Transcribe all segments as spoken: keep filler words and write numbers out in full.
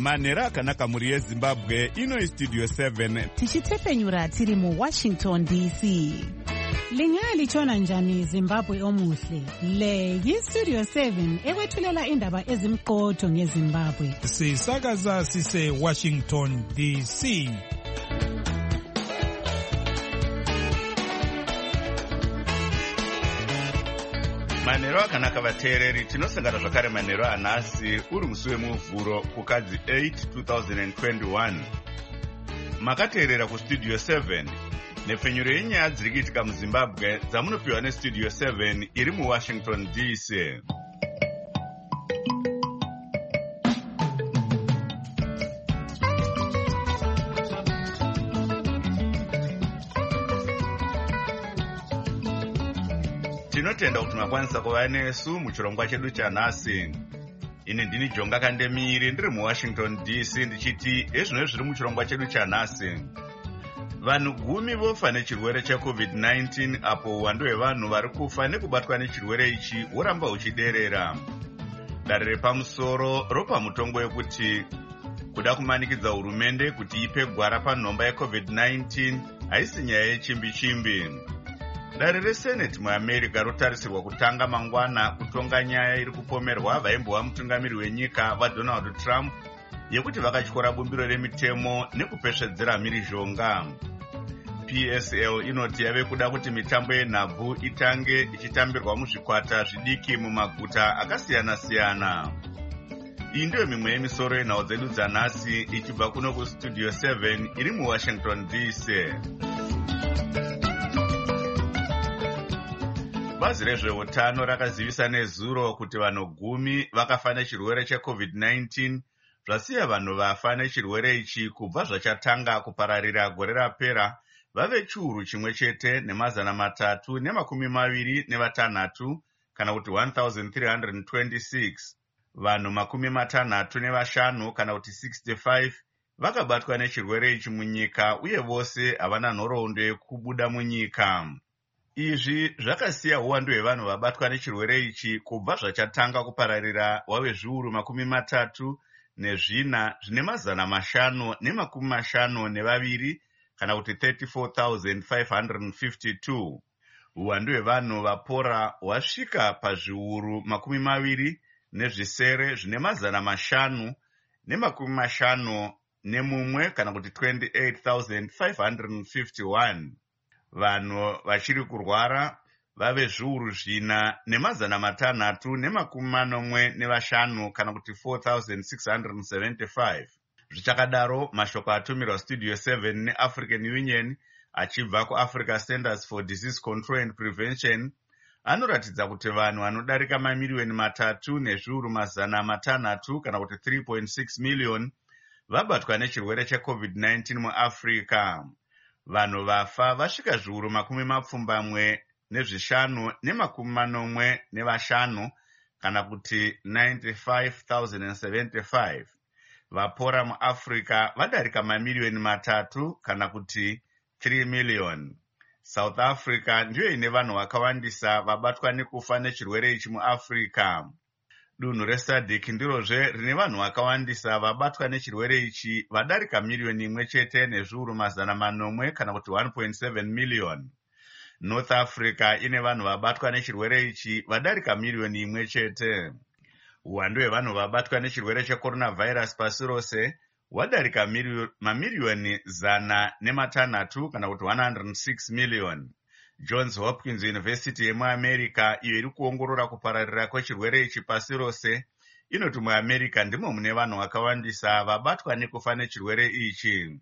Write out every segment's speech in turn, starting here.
manhero akanaka mhuri yezimbabwe. Ino istudio seven tichitefenyura tiri muwashington D C. Lingalitshona njani Zimbabwe omuhle? Le yistudio seven ekwethulela indaba ezimqotho ngeZimbabwe. Sisakaza sise Washington D C. manhero akanaka vateereri, tinosangana zvakare manhero anhasi uri musi wemuvhuro kukadzi eight two thousand twenty-one. Makateerera kustudio seven nepfenyuro yenyaya dziri kuitika muzimbabwe dzamunopiwa nestudio seven iri muwashington D C. Tinotenda kuti makwanisa kuva nesu muchirongwa chedu chanhasi. Ini ndini Jonga Kandemiri ndiri muwashington D C ndichiti ezvino zviri muchirongwa chedu chanhasi. Vanhu gumi vofa nechirwere checovid nineteen apo uwandu hwevanhu vari kufa nekubatwa nechirwere ichi huramba huchiderera. Dare repamusoro ropa mutongo wekuti kuda kumanikidza hurumende kuti ipe gwara panhomba yecovid nineteen haisi nyaya yechimbi-chimbi. Dare reseneti muAmerica rotarisirwa kutanga mangwana kutonga nyaya iri kupomerwa vaimbova mutungamiri wenyika vaDonald Trump yekuti vakatyora bumbiro remitemo nekupesvedzera mhirizhonga. P S L inoti yave kuda kuti mitambo yenhabvu itange ichitambirwa muzvikwata zvidiki mumaguta akasiyana-siyana. Iyi ndiyo mimwe yemisoro yenhau dzedu dzanhasi ichibva kuno kustudio seven iri muwashington D C. Bazi rezveutano rakazivisa nezuro kuti vanhu gumi vakafa nechirwere checovid nineteen zvasiya vanhu vafa nechirwere ichi kubva zvachatanga kupararira gore rapera vave chiuru chimwe chete nemazana matatu nemakumi maviri nevatanhatu kana kuti one thousand three hundred twenty-six. Vanhu makumi matanhatu nevashanu kana kuti sixty-five vakabatwa nechirwere ichi munyika uye vose havana nhoroondo yekubuda munyika. Izvi zvakasiya uwandu hwevanhu vabatwa nechirwere ichi kubva zvachatanga kupararira wave zviuru makumi matatu nezvina zvine mazana mashanu nemakumi mashanu nevaviri kana kuti thirty-four thousand five hundred fifty-two. Uwandu hwevanhu vapora hwasvika pazviuru makumi maviri nezvisere zvine mazana mashanu nemakumi mashanu nemumwe kana kuti twenty-eight thousand five hundred fifty-one. Vanhu vachiri kurwara vave zviuru zvina nemazana matanhatu nemakumi manomwe nevashanu kana kuti four thousand six hundred seventy-five. Zvichakadaro, mashoko atumirwa studio seven neAfrican Union achibva kuAfrica Centers for Disease Control and Prevention anoratidza kuti vanhu vanodarika mamiriyoni matatu nezviuru mazana matanhatu kana kuti three point six million vabatwa nechirwere checovid nineteen muAfrica. Vanhu vafa vasvika zviuru makumi mapfumbamwe nezvishanu nemakumi manomwe nevashanu kana kuti ninety-five thousand seventy-five. Vapora muAfrica vadarika mamiriyoni matatu kana kuti three million. South Africa ndiyo ine vanhu vakawandisa vabatwa nekufa nechirwere ichi muAfrica. Dunhu reSADC ndirozve rine vanhu vakawandisa vabatwa nechirwere ichi vadarika miriyoni imwe chete nezviuru mazana manomwe kana kuti one point seven million. North Africa ine vanhu vabatwa nechirwere ichi vadarika miriyoni imwe chete. Uwandu hwevanhu vabatwa nechirwere checoronavirus pasi rose hwadarika mamiriyoni zana nematanhatu kana kuti one hundred six million. Johns Hopkins University yemuAmerica iyo iri kuongorora kupararira kwechirwere ichi pasi rose inoti muAmerica ndimo mune vanhu vakawandisa vabatwa nekufa nechirwere ichi.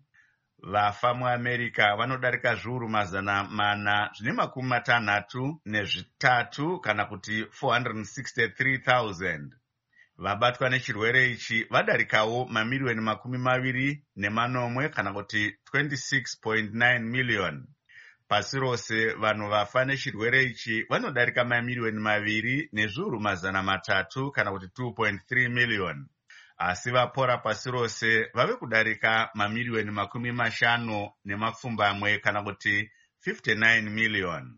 Vafa muAmerica vanodarika zviuru mazana mana zvine makumi matanhatu nezvitatu kana kuti four hundred sixty-three thousand. Vabatwa nechirwere ichi vadarikawo mamiriyoni makumi maviri nemanomwe kana kuti twenty-six point nine million. Pasi rose vanhu vafa nechirwere ichi vanodarika mamiriyoni maviri nezviuru mazana matatu kana kuti two point three million. Asi vapora pasi rose vave kudarika mamiriyoni makumi mashanu nemapfumbamwe kana kuti fifty-nine million.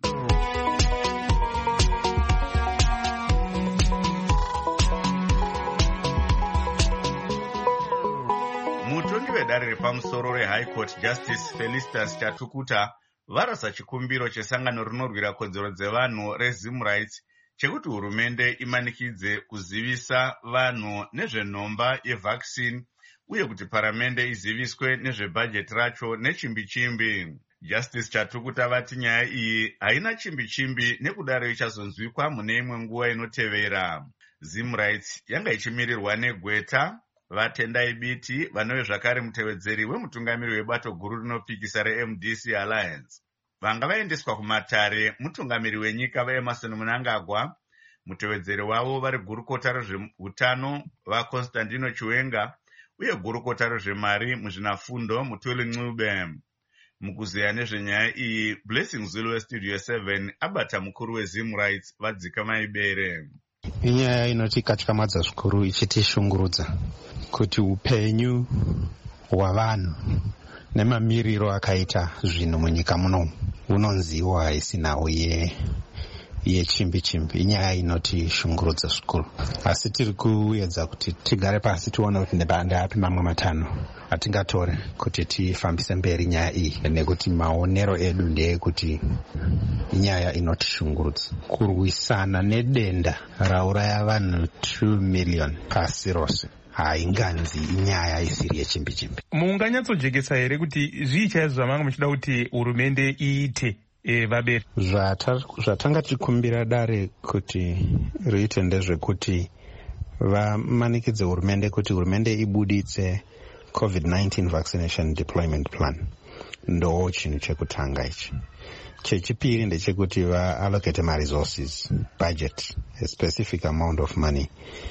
vedare repamusoro reHigh Court Justice Felicitas Chatukuta varasa chikumbiro chesangano rinorwira kodzero dzevanhu reZim Rights chekuti hurumende imanikidze kuzivisa vanhu nezvenhomba yevaccine uye kuti paramende iziviswe nezvebhajeti racho nechimbi-chimbi. Justice Chatukuta vati nyaya iyi haina chimbi-chimbi nekudaro ichazonzwikwa mune imwe nguva inotevera. Zim Rights yanga ichimirirwa neGweta Vatendai Biti vanove zvakare mutevedzeri wemutungamiri webato guru rinopikisa reM D C Alliance. Vanga vaendeswa kumatare mutungamiri wenyika vaEmerson Mnangagwa, mutevedzeri wavo vari gurukota rezveutano vaConstantino Chiwenga uye gurukota rezvemari muzvinafundo Mutuli Ncube. Mukuzeya nezvenyaya iyi, Blessing Zulu weStudio seven abata mukuru weZim Rights vadzika maibere. Inyaya inotikatyamadza zvikuru ichitishungurudza kuti upenyu hwavanhu nemamiriro akaita zvinhu munyika muno unonziwa isinawo ye yechimbi-chimbi. Inyaya inotishungurudza zvikuru, asi tiri kuedza kuti tigare pasi tione kuti ndeapi mamwe matanho atingatore kuti tifambise mberi nyaya iyi, nekuti maonero edu ndeyekuti inyaya inotishungurudza. Kurwisana nedenda rauraya vanhu two million pasi rose hainganzi inyaya isiri yechimbi-chimbi. Munganyatsojekesa here kuti zvii chaizvo zvamanga muchida kuti hurumende iite e vaberi? Zvatanga tichikumbira dare kuti riite ndezvekuti vamanikidze hurumende kuti hurumende ibuditse COVID nineteen vaccination deployment plan. Ndo chinhu chekutanga ichi. Chechipiri ndechekuti vaallocate ma resources, budget, a specific amount of money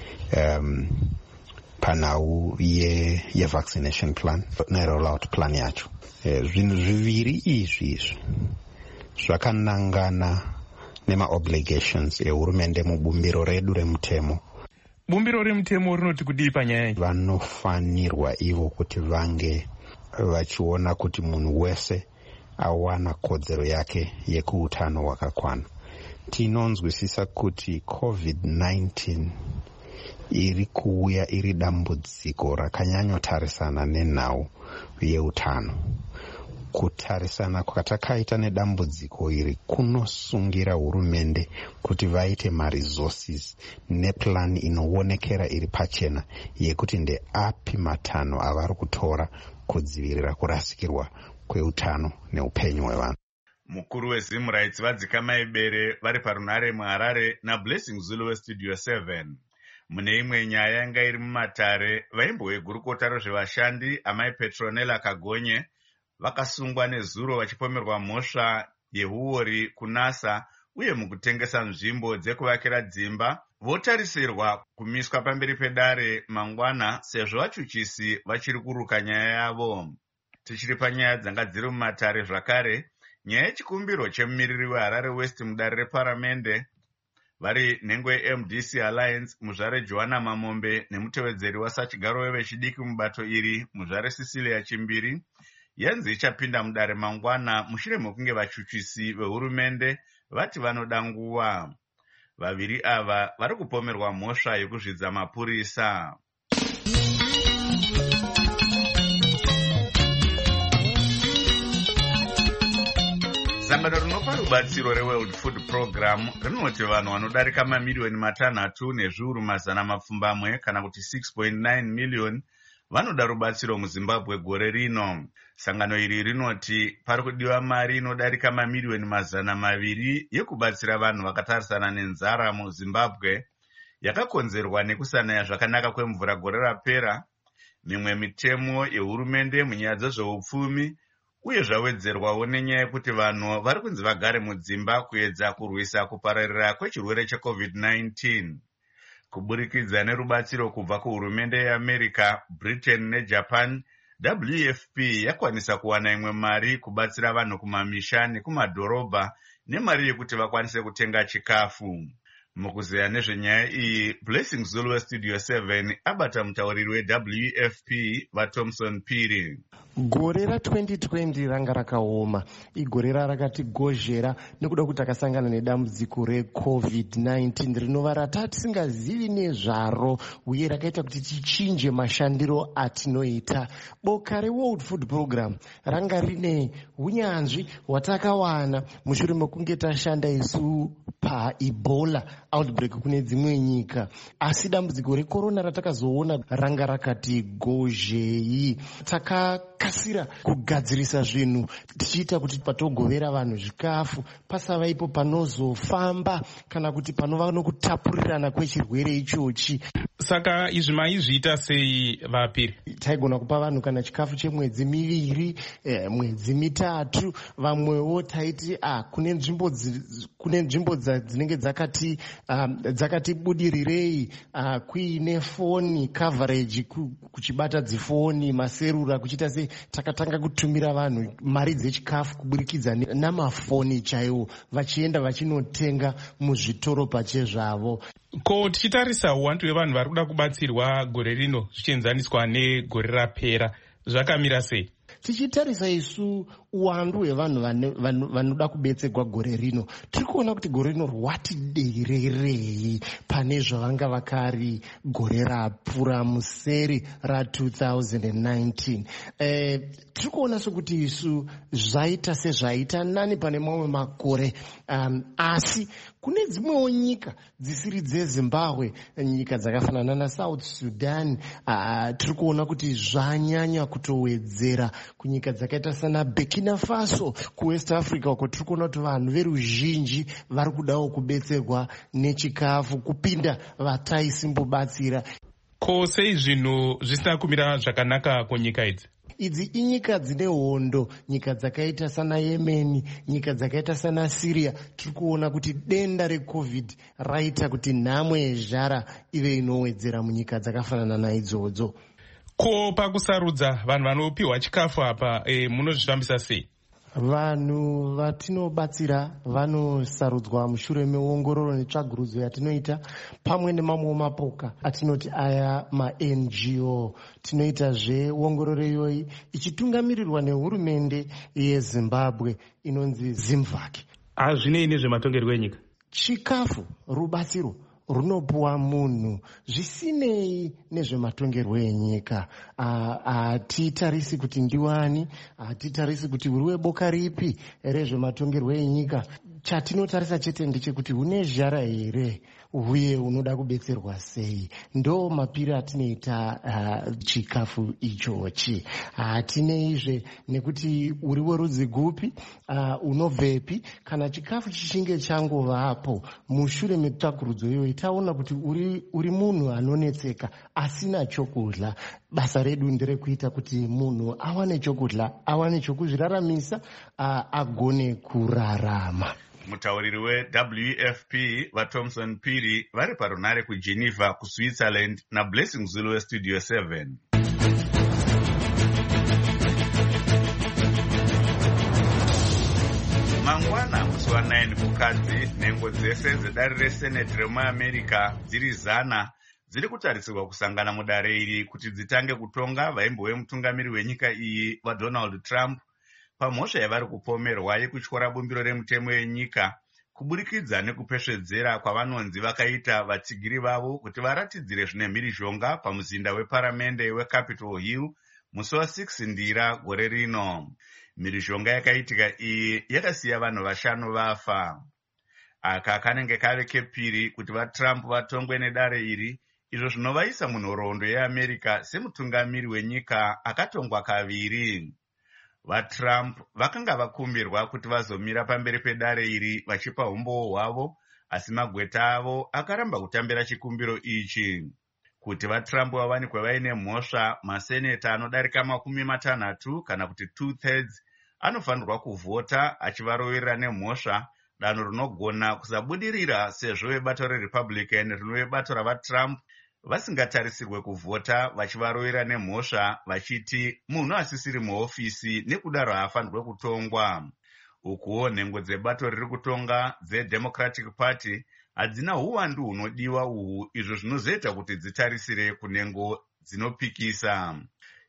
um, panhau ye, ye vaccination plan nerollout plan yacho. Zvinhu zviviri izvi izvi zvakanangana nema-obligations ehurumende mubumbiro redu remutemo. Bumbiro remutemo rinoti kudii panyaya iyi? Vanofanirwa ivo kuti vange vachiona kuti munhu wese awana kodzero yake yekuutano hwakakwana. Tinonzwisisa kuti COVID nineteen iri kuuya iri dambudziko rakanyanyotarisana nenhau yeutano. Kutarisana kwatakaita nedambudziko iri kunosungira hurumende kuti vaite ma-resources neplan inoonekera iri pachena yekuti ndeapi matanho avari kutora kudzivirira kurasikirwa kweutano neupenyu hwevanhu. Mukuru weZim Rights vadzika maibere vari parunare muHarare naBlessing Zulu weStudio seven. Mune imwe nyaya yanga iri mumatare, vaimbo vegurukota rezvevashandi amai Petronella Kagonye vakasungwa nezuro vachipomerwa mhosva yeuori kunasa uye mukutengesa nzvimbo dzekuvakira dzimba. Votarisirwa kumiswa pamberi pedare mangwana sezvo vachuchisi vachiri kuruka nyaya yavo. Tichiri panyaya dzanga dziri mumatare zvakare, nyaya yechikumbiro chemumiriri weHarare West mudare reparamende vari nhengo yeM D C Alliance muzvare Joanna Mamombe nemutevedzeri wasachigaro wevechidiki mubato iri muzvare Cecilia Chimbiri yanzi ichapinda mudare mangwana mushure mekunge vachuchisi vehurumende vati vanoda nguva. Vaviri ava vari kupomerwa mhosva yekuzvidza mapurisa. Sangano rinopa rubatsiro reWorld Food Program rinoti vanhu vanodarika mamiliyoni matanhatu nezviuru mazana mapfumbamwe kana kuti six point nine million vanoda rubatsiro muZimbabwe gore rino. Sangano iri rinoti pari kudiwa mari inodarika mamiliyoni mazana maviri yekubatsira vanhu vakatarisana nenzara muZimbabwe yakakonzerwa nekusanaya zvakanaka kwemvura gore rapera, mimwe mitemo yehurumende munyaya dzezveupfumi uye zvawedzerwawo nenyaya yekuti vanhu vari kunzi vagare mudzimba kuedza kurwisa kupararira kwechirwere cheCovid nineteen. Kuburikidza nerubatsiro kubva kuhurumende yeAmerica, Britain neJapan, W F P yakwanisa kuwana imwe mari kubatsira vanhu kumamisha nekumadhorobha nemari yekuti vakwanise kutenga chikafu. Mukuzeya nezvenyaya iyi, Blessing Zulu weStudio seven abata mutauriri weW F P vaThomson Phiri. Gore ra-twenty twenty ranga rakaoma, igore rakatigozhera nekuda kuti takasangana nedambudziko recovid nineteen rinova rata tisingazivi nezvaro uye rakaita kuti tichinje mashandiro atinoita. Boka reWorld Food Program ranga rine unyanzvi hwatakawana mushure mekunge tashanda isu paEbola outbreak kune dzimwe nyika, asi dambudziko rekorona ratakazoona ranga rakati gozhei. Takakasira kugadzirisa zvinhu tichiita kuti patogovera vanhu zvikafu pasava ipo panozofamba kana kuti panova nokutapurirana kwechirwere ichochi. Saka izvi maizviita sei vapiri? Taigona kupa vanhu kana chikafu chemwedzi miviri, eh, mwedzi mitatu. Vamwewo taiti ah, kune nzvimbo kune nzvimbo dzinenge dzakati um, dzakati budirirei uh, kuine foni coverage kuchibata dzifoni maserura kuchiita se takatanga kutumira vanhu mari dzechikafu kuburikidza namafoni chaiwo vachienda vachinotenga muzvitoro pachezvavo. Ko tichitarisa uwandu hwevanhu vari kuda kubatsirwa gore rino zvichienzaniswa negore rapera, zvakamira sei? Tichitarisa isu uwandu hwevanhu vanoda kubetserwa gore rino, tiri kuona kuti gore rino rwati dererei pane zvavanga vakari gore rapfuura museri ra-twenty nineteen. Eh, tiri kuona sokuti isu zvaita sezvaita nani pane mamwe makore, um, asi kune dzimwewo nyika dzisiri dzeZimbabwe, nyika dzakafanana naSouth Sudan, uh, tiri kuona kuti zvanyanya kutowedzera. Kunyika dzakaita sana Burkina Faso, kuWest Africa uko tiri kuona kuti vanhu veruzhinji vari kudawo kubetserwa nechikafu kupinda vataisimbobatsira. Ko sei zvinhu zvisina kumira zvakanaka kunyika idzi? Idzi inyika dzine hondo, nyika dzakaita sana Yemen, nyika dzakaita sana Syria. Tiri kuona kuti denda recovid raita kuti nhamo yezhara ive inowedzera munyika dzakafanana naidzodzo. Ko pakusarudza vanhu vanopiwa chikafu apa, e, munozvifambisa sei? Vanhu vatinobatsira vanosarudzwa mushure meongororo netsvagurudzo yatinoita pamwe nemamwe mapoka atinoti aya ma-N G O. Tinoita zveongororo iyoyi ichitungamirirwa nehurumende yeZimbabwe inonzi ZIMVAC. Hazvinei nezvematongerwo enyika? Chikafu, rubatsiro runopuwa munhu zvisinei nezvematongerwo enyika. Hatitarisi kuti ndiwani, hatitarisi kuti uri weboka ripi rezvematongerwo enyika. Chatinotarisa chete ndechekuti une zhara here uye unoda kubetserwa sei. Ndo mapiri atinoita uh, chikafu ichochi. Hatineizve nekuti uri werudzi gupi, uh, unobvepi. Kana chikafu chichinge changovapo mushure metsvagurudzo iyoyi taona kuti uri, uri munhu anonetseka asina chokudya, basa redu nderekuita kuti munhu awane chokudya, awane chokuzviraramisa, uh, agone kurarama. Mutauriri we-W F P vaThomson Phiri vari parunare kuGeneva kuSwitzerland naBlessing Zulu weStudio seven. Mangwana musi wa9 kukadzi, nhengo dzese dzedare reSenate remuAmerica dziri zana dziri kutarisirwa kusangana mudare iri kuti dzitange kutonga vaimbove mutungamiri wenyika iyi vaDonald Trump pamhosva yavari kupomerwa yekutyora bumbiro remutemo yenyika kuburikidza nekupesvedzera kwavanonzi vakaita vatsigiri vavo kuti varatidzire zvine mhirizhonga pamuzinda weparamende weCapitol Hill musi wa-six ndira gore rino. Mhirizhonga yakaitika iyi yakasiya vanhu vashanu vafa. Aka kanenge kave kepiri kuti vaTrump vatongwe nedare iri, izvo zvinovaisa munhoroondo yeAmerica semutungamiri wenyika akatongwa kaviri. VaTrump vakanga vakumbirwa kuti vazomira pamberi pedare iri vachipa umbowo hwavo, asi magweta avo akaramba kutambira chikumbiro ichi. Kuti vaTrump vawanikwe vaine mhosva, maseneta anodarika makumi matanhatu kana kuti two-thirds anofanirwa kuvhota achivaroverera nemhosva, danho rinogona kusabudirira sezvo vebato reRepublican rinove bato ravaTrump vasingatarisirwe kuvhota vachivarovera nemhosva vachiti munhu asisiri muhofisi nekudaro haafanirwe kutongwa. Ukuwo nhengo dzebato riri kutonga dzeDemocratic Party hadzina uwandu hunodiwa uhu, izvo zvinozoita kuti dzitarisire kunhengo dzinopikisa.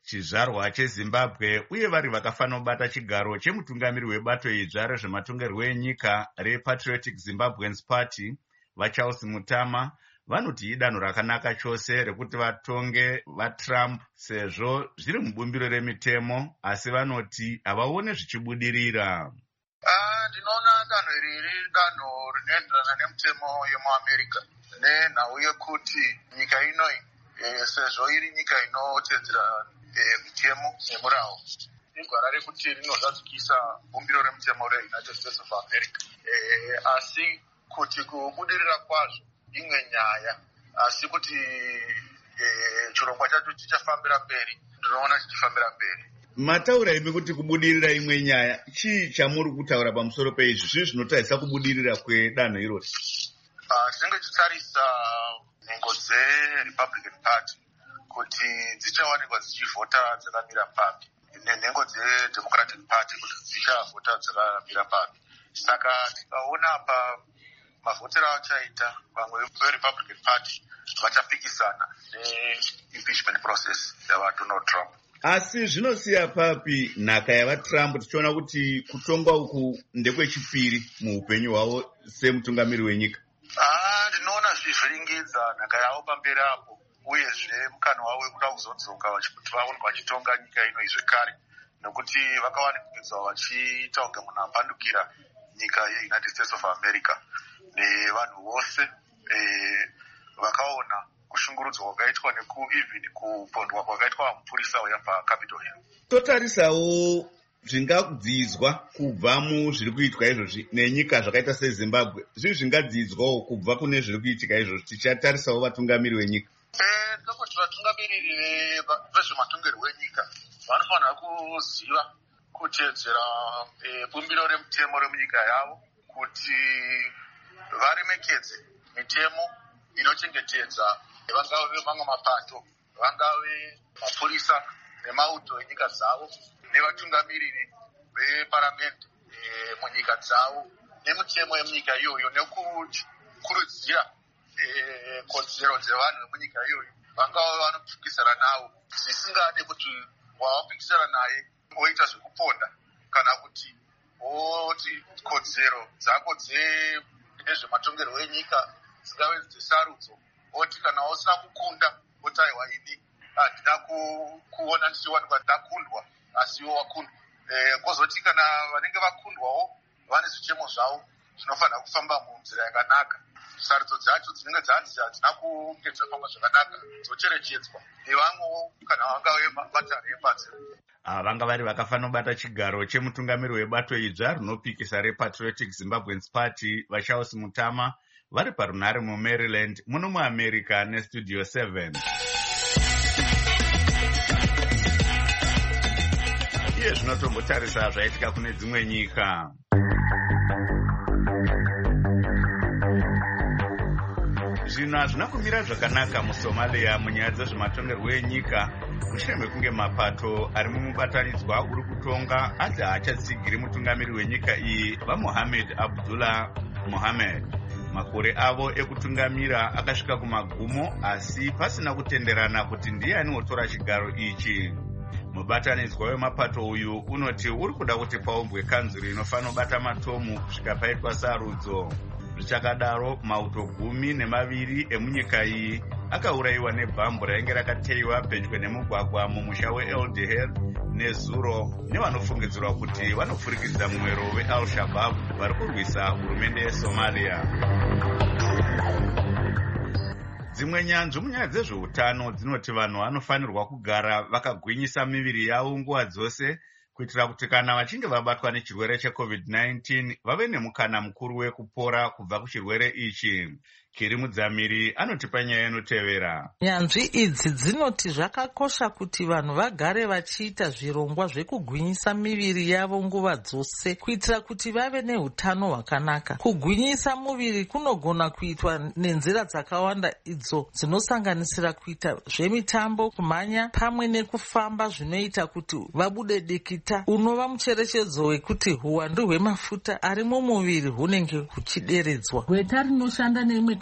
chizvarwa chezimbabwe uye vari vakafanira kubata chigaro chemutungamiri webato idzva rezvematongerwo enyika repatriotic zimbabweans party vacharles mutama vanoti idanho rakanaka chose rekuti vatonge vatrump sezvo zviri mubumbiro remitemo, asi vanoti havaone zvichibudirira. Ndinoona danho iri riri danho rinoenderana nemitemo yemuamerica nenhau yekuti nyika inoi sezvo iri nyika inotedzera mitemo nemurawo igwara rekuti rinozadzikisa bumbiro remitemo reunited states of america, asi kuti kubudirira kwazvo imwe nyaya, asi kuti chirongwa chacho chichafambira mberi, ndinoona chichifambira mberi. Mataura imi kuti kubudirira imwe nyaya, chii chamuri kutaura pamusoro peizvi zvii zvinotarisa kubudirira kwedanho irori? Tinenge tichitarisa nhengo dzeRepublican Party kuti dzichawanikwa dzichivhota dzakamira papi nenhengo dzeDemocratic Party kuti dzichavhota dzakamira papi. Saka tikaona pa mavhotero achaita vamwe veRepublican Party vachapikisana neimpeachment process yavaDonald Trump. Asi zvinosiya papi nhaka yavaTrump tichiona kuti kutongwa uku ndekwechipiri muupenyu hwavo semutungamiri wenyika? Ah, ndinoona zvivhiringidza nhaka yavo pamberi apo, uyezve mukana wavo wekuda kuzodzoka kuti vaonekwa vachitonga nyika ino zvekare, nokuti vakawanikidzwa vachiita kunge munhu apandukira nyika yeUnited States of America nevanhu vose vakaona kushungurudzwa kwakaitwa nekuivhini kupondwa kwakaitwa mupurisa uya paCapitol Hill. Totarisawo zvingadzidzwa kubva muzviri kuitwa izvozvi nenyika zvakaita seZimbabwe, zvii zvingadzidzwawo kubva kune zviri kuitika izvozvi tichatarisawo vatungamiri venyika? Eh, kuti vatungamiriri vezvematongerwo enyika vanofanira kuziva kutedzera bumbiro remutemo remunyika yavo, kuti varemekedze mitemo inochengetedza vangave mamwe mapato, vangave mapurisa nemauto enyika dzavo nevatungamiriri veparamende munyika dzavo nemitemo yemunyika iyoyo, nekukurudzira kodzero dzevanhu vemunyika iyoyo vangava vanopikisana navo, zvisingade kuti wawapikisana naye woita zvekuponda kana kuti woti kodzero dzako dzezvematongerwo enyika dzingave dzesarudzo, woti kana usina kukunda wotaiwa ini handina kuona ndichiwanikwa ndakundwa asi iwo wakundwa. Kwozoti kana vanenge vakundwawo vane zvichemo zvavo zvinofanira kufamba munzira yakanaka, sarudzo dzacho dzinenge dzanzi hadzina kunge dzafamba zvakanaka dzocherechedzwa nevamwewo kana vangave mabatare epanzira. Vanga vari vakafanira kubata chigaro chemutungamiri webato idzva rinopikisa rePatriotic Zimbabweans Party vaCharles Mutama vari parunhare muMaryland muno muAmerica neStudio seven. Iye zvinotombotarisa zvaitika kune dzimwe nyika. Zvinhu hazvina kumira zvakanaka muSomalia munyaya dzezvematongerwo enyika mushure mekunge mapato ari mumubatanidzwa uri kutonga ati haachatsigiri mutungamiri wenyika iyi vaMohamed Abdullah Mohamed. Makore avo ekutungamira akasvika kumagumo, asi pasina kutenderana kuti ndiani wotora chigaro ichi. Mubatanidzwa wemapato uyu unoti uri kuda kuti paumbwe kanzuri inofanira kubata matomu kusvika paitwa sarudzo. Zvichakadaro, mauto gumi nemaviri emunyika iyi akaurayiwa nebhambu rainge rakateyiwa pedyo nemugwagwa mumusha weEldher nezuro nevanofungidzirwa kuti vanopfurikidza mwero weAl-Shabaab vari kurwisa hurumende yeSomalia. Dzimwe nyanzvi munyaya dzezveutano dzinoti vanhu vanofanirwa kugara vakagwinyisa miviri yavo nguva dzose kuitira kuti kana vachinge vabatwa nechirwere checovid nineteen vave nemukana mukuru wekupora kubva kuchirwere ichi. Kiri Mudzamiri anotipa nyaya inotevera. Nyanzvi idzi dzinoti zvakakosha kuti vanhu vagare vachiita zvirongwa zvekugwinyisa miviri yavo nguva dzose kuitira kuti vave neutano hwakanaka. Kugwinyisa muviri kunogona kuitwa nenzira dzakawanda, idzo dzinosanganisira kuita zvemitambo, kumhanya pamwe nekufamba zvinoita kuti vabude dikita, unova mucherechedzo wekuti huwandu hwemafuta ari mumuviri hunenge huchideredzwa. Gweta rinoshanda neimwe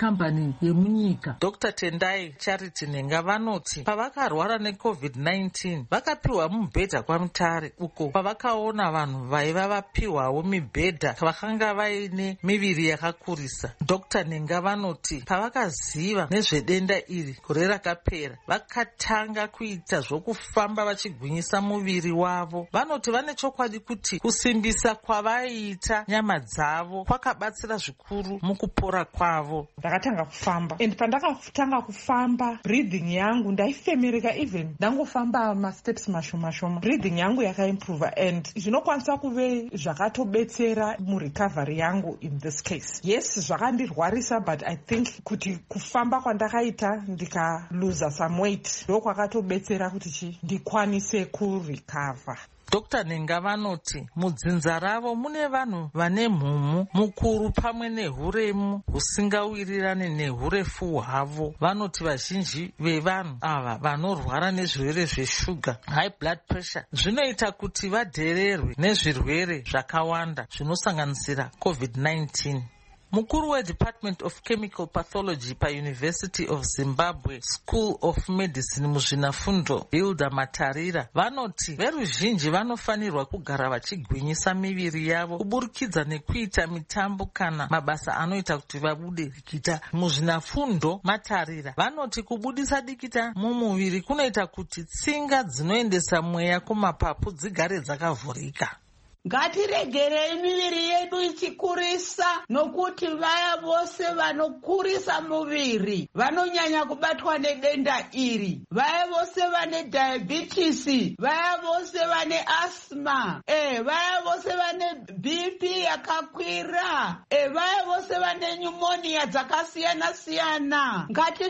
makambani yemunyika. Dr Tendai Charity Nenga vanoti pavakarwara necovid nineteen vakapiwa mubhedha kwaMutare, uko pavakaona vanhu vaiva vapiwawo mibhedha vakanga vaine miviri yakakurisa. Dr Nenga vanoti pavakaziva nezvedenda iri gore rakapera vakatanga kuita zvokufamba vachigwinyisa muviri wavo. Vanoti vane chokwadi kuti kusimbisa kwavaiita nyama dzavo kwakabatsira zvikuru mukupora kwavo. Ndakatanga kufamba and pandakatanga kufamba breathing yangu ndaifemereka, even ndangofamba masteps mashoma shoma breathing yangu yakaimprove and zvinokwanisa kuve zvakatobetsera murecovery yangu in this case. Yes, zvakandirwarisa but I think kuti kufamba kwandakaita ndikaluza some weight ndokwakatobetsera kuti chi ndikwanise kurecover. Dr Nenga vanoti mudzinza ravo mune vanhu vane mhumu mukuru pamwe nehuremu husingawirirane nehurefu hwavo. Vanoti vazhinji vevanhu ava vanorwara nezvirwere zveshuga, high blood pressure, zvinoita kuti vadhererwe nezvirwere zvakawanda zvinosanganisira covid nineteen. Mukuru weDepartment of Chemical Pathology paUniversity of Zimbabwe School of Medicine muzvinafundo Hilda Matarira vanoti veruzhinji vanofanirwa kugara vachigwinyisa miviri yavo kuburikidza nekuita mitambo kana mabasa anoita kuti vabude dikita. Muzvinafundo Matarira vanoti kubudisa dikita mumuviri kunoita kuti tsinga dzinoendesa mweya kumapapu dzigare dzakavhurika. Ngatiregerei miviri yedu ichikurisa, nokuti vaya vose vanokurisa muviri vanonyanya kubatwa nedenda iri. Vaya vose vane diabetes, vaya vose vane asthma, eh vaya vose vane B P yakakwira, eh vaya vose vane pneumonia dzakasiyana siyana.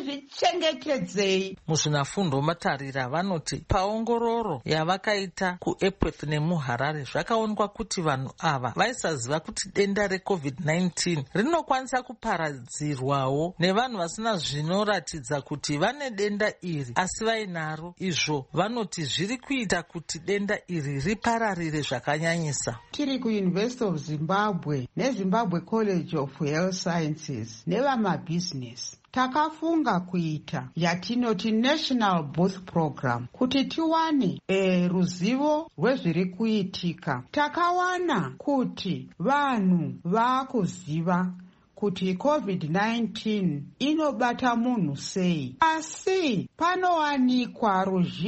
Ngatizvichengetedzei. Muzvinafundo Matarira vanoti paongororo yavakaita kuEpworth nemuHarare zvakaonekwa kuti vanhu ava vaisaziva kuti denda recovid nineteen rinokwanisa kuparadzirwawo nevanhu vasina zvinoratidza kuti vane denda iri asi vainaro. Izvo vanoti zviri kuita kuti denda iri ripararire zvakanyanyisa. Tiri kuUniversity of Zimbabwe neZimbabwe College of Health Sciences nevamabusiness takafunga kuita yatinoti National Booth Program kuti tiwane e, ruzivo rwezviri kuitika. Takawana kuti vanhu vakuziva kuti covid nineteen inobata munhu sei, asi panowanikwa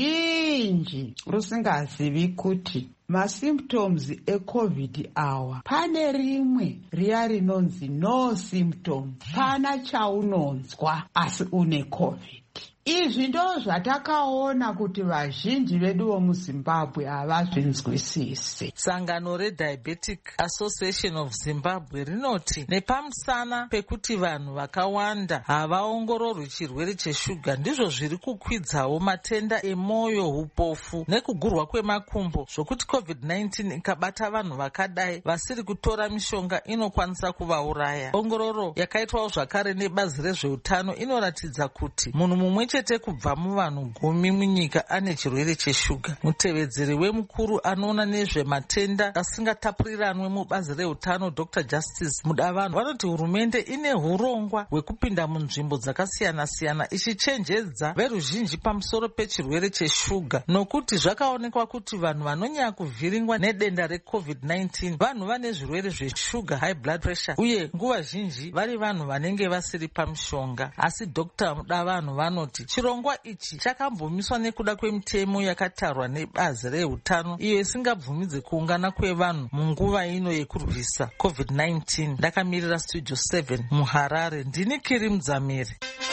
ruzhinji rusingazivi kuti masymptoms ecovid awa pane rimwe riya rinonzi no symptom, pana chaunonzwa asi une covid. Izvi ndo zvatakaona kuti vazhinji vedu vomuZimbabwe havazvinzwisisi. Sangano reDiabetic Association of Zimbabwe rinoti nepamusana pekuti vanhu vakawanda havaongororwi chirwere cheshuga ndizvo zviri kukwidzawo matenda emwoyo, upofu nekugurwa kwemakumbo, zvokuti covid nineteen ikabata vanhu vakadai vasiri kutora mishonga inokwanisa kuvauraya. Ongororo yakaitwawo zvakare nebazi rezveutano inoratidza kuti munhu mumwe chete kubva muvanhu gumi munyika ane chirwere cheshuga. Mutevedzeri wemukuru anoona nezvematenda asingatapuriranwe mubazi reutano Dr Justice Mudavanhu vanoti hurumende ine urongwa hwekupinda munzvimbo dzakasiyana siyana ichichenjedza veruzhinji pamusoro pechirwere cheshuga, nokuti zvakaonekwa kuti vanhu vanonyanya kuvhiringwa nedenda recovid nineteen vanhu vane zvirwere zveshuga, high blood pressure, uye nguva zhinji vari vanhu vanenge vasiri pamishonga. Asi Dr Mudavanhu vanoti chirongwa ichi chakambomiswa nekuda kwemitemo yakatarwa nebazi reutano iyo isingabvumidze kuungana kwevanhu munguva ino yekurwisa covid nineteen. Ndakamirira Studio seven muHarare, ndini Kiri Mudzamiri.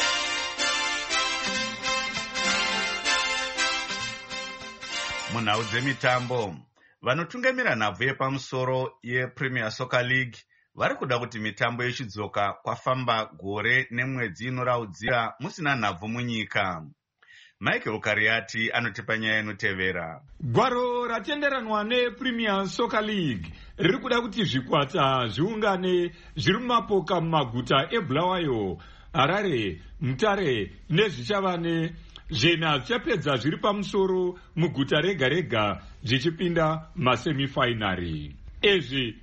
Munhau dzemitambo, vanotungamira nhabvu yepamusoro yePremier Soccer League vari kuda kuti mitambo yechidzoka kwafamba gore nemwedzi inoraudzira musina nhabvu munyika. Michael Kariati anotipa nyaya inotevera. Gwaro ratenderanwa nePremier Soccer League riri kuda kuti zvikwata zviungane zviri mumapoka mumaguta eBulawayo, Harare, Mutare nezvichavane zvena zvichapedza zviri pamusoro muguta rega rega zvichipinda masemifinari. Izvi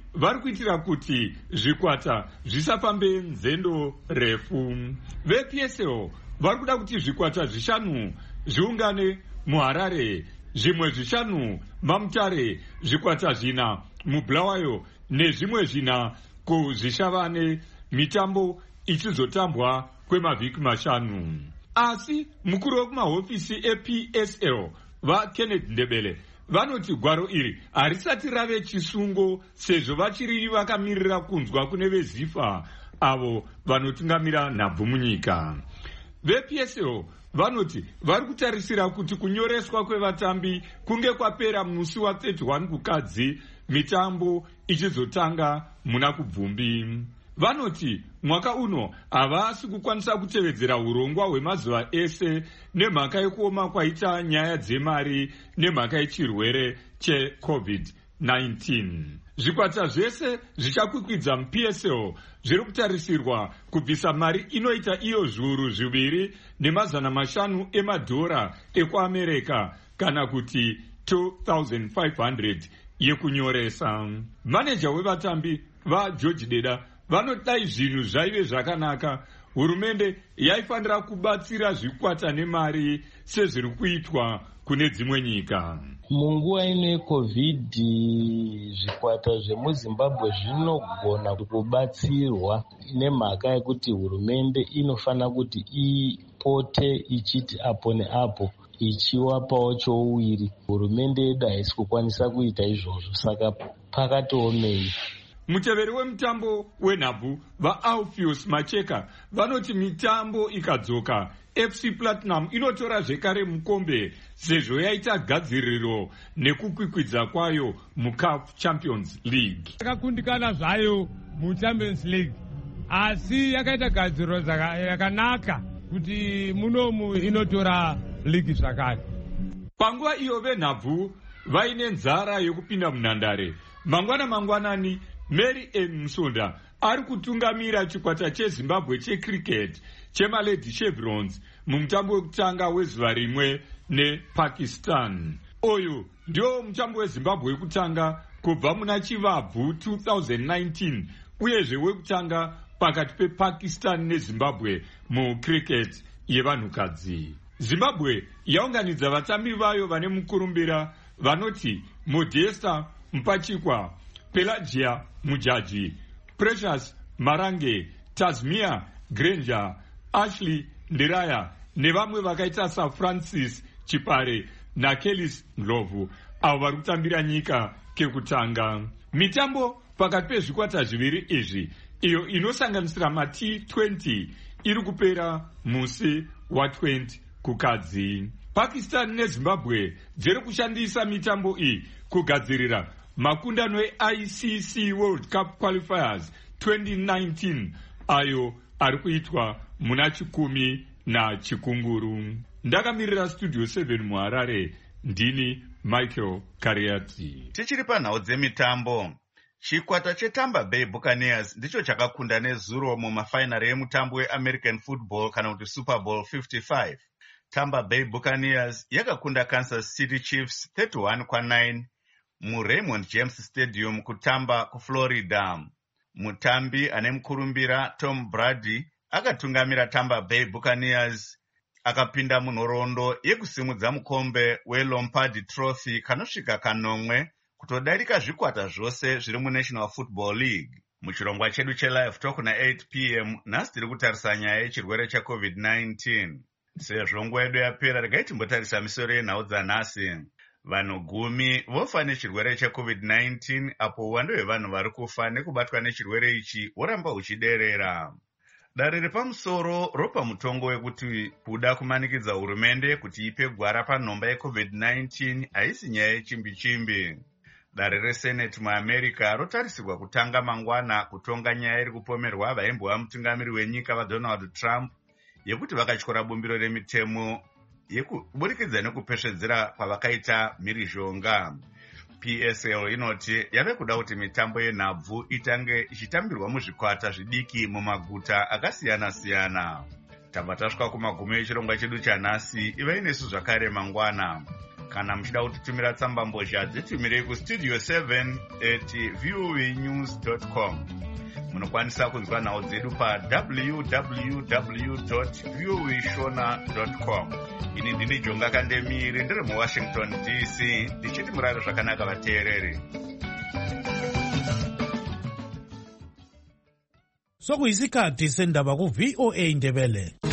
vari kuitira kuti zvikwata zvisafambe nzendo refu. Ve-P S L vari kuda kuti zvikwata zvishanu zviungane muHarare, zvimwe zvishanu maMutare, zvikwata zvina muBulawayo nezvimwe zvina kuzvishavane, mitambo ichizotambwa kwemavhiki mashanu. Asi mukuru wekumahofisi e-P S L vaKenneth Ndebele vanoti gwaro iri harisati rave chisungo sezvo vachiri vakamirira kunzwa kune veZIFA avo vanotungamira nhabvu munyika. Ve-P S L vanoti vari kutarisira kuti kunyoreswa kwevatambi kunge kwapera musi wa31 kukadzi, mitambo ichizotanga muna kubvumbi. Vanoti mwaka uno havasi kukwanisa kutevedzera urongwa hwemazuva ese nemhaka yekuoma kwaita nyaya dzemari nemhaka yechirwere cheCovid nineteen. Zvikwata zvese zvichakwikwidza mu-P S L zviri kutarisirwa kubvisa mari inoita iyo zviuru zviviri nemazana mashanu emadhora ekuAmerika kana kuti two thousand five hundred yekunyoresa. Maneja wevatambi vaGeorge Deda vanodai zvinhu zvaive zvakanaka, hurumende yaifanira kubatsira zvikwata nemari sezviri kuitwa kune dzimwe nyika. Munguva ino yeCovid zvikwata zvemuZimbabwe zvinogona kubatsirwa nemhaka yekuti hurumende inofana kuti ipote ichiti apo neapo ichiwapawo chouwiri. Hurumende yedu haisi kukwanisa kuita izvozvo, saka pakatiomei. Muteveri wemutambo wenhabvu vaAlpheus Macheka vanoti mitambo ikadzoka, F C Platinum inotora zvekare mukombe sezvo yaita gadziriro nekukwikwidza kwayo muCAF Champions League. Yakakundikana zvayo muChampions League, asi yakaita gadziriro yakanaka kuti munomu inotora ligi zvakare. Panguva iyo venhabvu vaine nzara yokupinda munhandare. Mangwana mangwanani Mary M. Msonda ari kutungamira chikwata cheZimbabwe checricket chemalady Chevrons mumutambo wekutanga wezuva rimwe nePakistan. Oyo ndio mutambo weZimbabwe wekutanga kubva muna Chivabvu two thousand nineteen uyezve wekutanga pakati pePakistan neZimbabwe mucricket yevanhukadzi. Zimbabwe yaunganidza vatambi vayo vane mukurumbira vanoti Modesta Mpachikwa, Pelagia Mujaji, Precious Marange, Tasmia Granger, Ashley Ndiraya nevamwe vakaita saFrancis Chipare naKelis Ndlovu avo vari kutambira nyika kekutanga. Mitambo pakati pezvikwata zviviri izvi iyo inosanganisira maT twenty iri kupera musi wa20 kukadzi. Pakistan neZimbabwe dziri kushandisa mitambo iyi kugadzirira makundano eI C C World Cup Qualifiers twenty nineteen ayo ari kuitwa muna chikumi na chikunguru. Ndakamirira Studio seven muHarare, ndini Michael Kariati. Tichiri panhau dzemitambo, chikwata cheTampa Bay Buccaneers ndicho chakakunda nezuro mumafainari emutambo weAmerican Football kana kuti Super Bowl fifty-five. Tampa Bay Buccaneers yakakunda Kansas City Chiefs thirty-one kwa nine muRaymond James Stadium kuTampa kuFlorida. Mutambi ane mukurumbira Tom Brady akatungamira Tampa Bay Buccaneers akapinda munhoroondo yekusimudza mukombe weLombardi Trophy kanosvika kanomwe kutodarika zvikwata zvose zviri muNational Football League. Muchirongwa chedu chelive talk na eight p m nhasi tiri kutarisa nyaya yechirwere cheCovid nineteen. Sezvo nguva yedu yapera, regai timbotarisa misoro yenhau dzanhasi. Vanhu gumi vofa nechirwere cheCovid nineteen apo uwando hwevanhu vari kufa nekubatwa nechirwere ichi huramba huchiderera. Dare repamusoro ropa mutongo wekuti kuda kumanikidza hurumende kuti ipe gwara panhomba yeCovid nineteen haisi nyaya yechimbi-chimbi. Dare reSenate muAmerica rotarisirwa kutanga mangwana kutonga nyaya iri kupomerwa vaimbova mutungamiri wenyika vaDonald Trump yekuti vakatyora bumbiro remitemo yekuburikidza nekupesvedzera kwavakaita mhirizhonga. P S L inoti yave kuda kuti mitambo yenhabvu itange ichitambirwa muzvikwata zvidiki mumaguta akasiyana-siyana. Tabva tasvika kumagumo echirongwa chedu chanhasi. Ivai nesu zvakare mangwana. Kana muchida kutitumira tsamba mbozha dzitumirei kustudio seven at voa news dot com. Munokwanisa kunzwa nhau dzedu pa w w w dot voa shona dot com. Ini ndini Jonga Kandemiri ndiri muWashington D C ndichiti murare zvakanaka vateereri. Sokuyisikhathi sendaba ku V O A Ndebele.